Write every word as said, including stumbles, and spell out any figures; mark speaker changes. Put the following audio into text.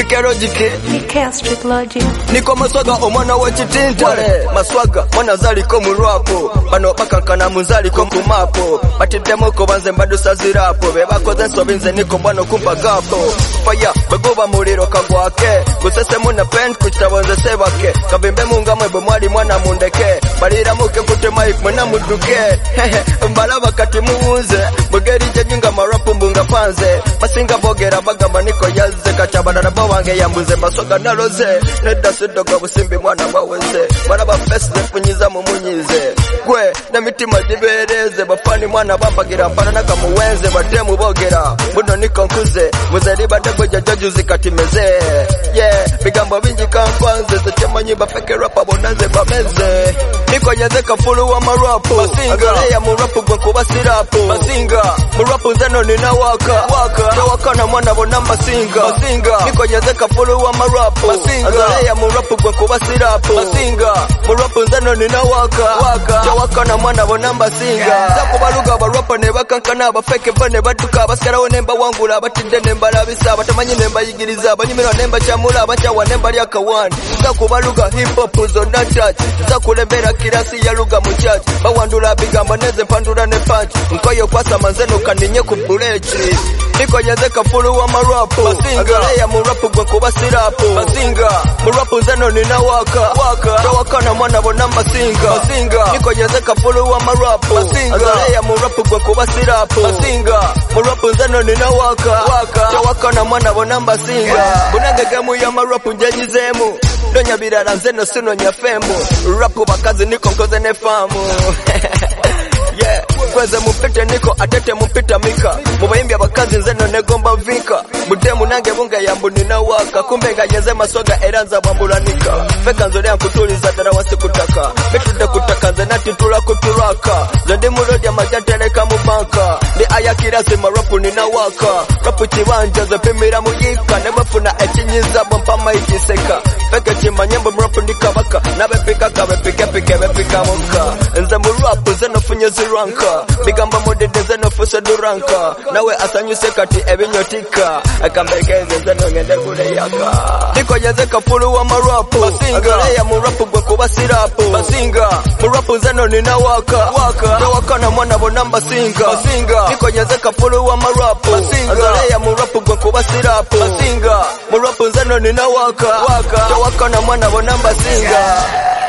Speaker 1: Nike logic
Speaker 2: Nike street logic
Speaker 1: Niko maswaga omwana wa chitintale Maswaga mwana zali ko mu rwapo Bano bakankana muzali ko ku mapo Batidemo ko banze mbadu sazirapo Bebakoze nsobi nze niko bwano kumpa gapo Fire begoba muliro kagwake Gusese muna pen kuchitabonze sebake Kabimbe munga mwebo mwali mwana mundeke Balira muke kute mic mwana muduke Mbala bakati muunze Bugeri jajinga marapu mbunga panze Basinga bogera bagamba niko yaze Kachabana na bawange yambuze Maswaga naloze Neda sidoga busimbi mwana waweze Baraba fest nefunyiza mumunyize Gwe na mitima dibereze Bafani mwana bambagira mpana naka muwenze Batemu bogera Buno niko nkuze Muzeri badagwe jajoju zikatimeze Yeah Bigambo binji kampanze Zechema nyiba feke rapa bonanze bameze Niko nyaze kafulu wa marapu Basinga Agaleya murapu gwe kuba sirapu Basinga Murapu zeno nina waka Waka Tawaka na mwana bonamba singa Basinga Niko nyaze kafulu wa marapu Basinga Agaleya murapu gwe kuba sirapu Basinga Murapu zeno nina waka Waka Tawaka na mwana bonamba singa Zaku baluga barapa ne bakankana Bafeke bane baduka Baskarawo nemba wangula Batinde nemba labisa Batamanyi nemba yigiriza Banyimira nemba chamula Bachawa nemba liaka wani Zaku baluga hip hop zona touch Zaku levera kirasi ya luga muchachi Bawandula bigamba neze pandula ne punch Nkoyo kwasa manzeno kaninye kubulechi Niko nyaze kafulu wa marapu Basinga Agaleya murapu gwe kuba sirapu Basinga Murapu zeno nina waka Waka Tawaka na mwana bonamba singa Basinga Niko nyaze kafulu wa marapu Basinga Agaleya murapu gwe kuba sirapu Basinga Murapu zeno nina waka Waka Tawaka na mwana bonamba singa Bunagegemu ya marapu njanyizemu Donya birara nzeno sino nyafemu Rapu bakazi niko nkoze nefamu Yeah, kweze mupite niko atete mupita mika Mubaimbi abakazi nzeno negomba vika Mudemu nange bunga yambu nina waka Kumbe nganyeze maswaga eranza bambulanika Feka nzole yankutuliza dara wasi kutaka Bitude kutaka nzenati tula kuturaka Zondi mulodi majanteleka mubanka Ndi aya kirasi marapu nina waka Rapu chibanja zepimira muyika Nebafuna echinyiza bompama ikiseka Feke chima nyembo mrapu nikabaka Nabepika kabepike pike bepika muka Nze murapu zeno funyezi ranka Bigamba modede zeno fuse duranka Nawe asanyuse kati ebinyotika Akambekeze zeno ngende kule yaka Niko nyaze kafulu wa marapu Basinga Agaleya murapu gwe kuba sirapu Basinga Murapu zeno nina waka Waka Tawaka na mwana bonamba singa Basinga Niko nyaze kafulu wa marapu Basinga Agaleya murapu gwe kuba sirapu Basinga Murapu zeno nina waka Waka Tawaka na mwana bonamba singa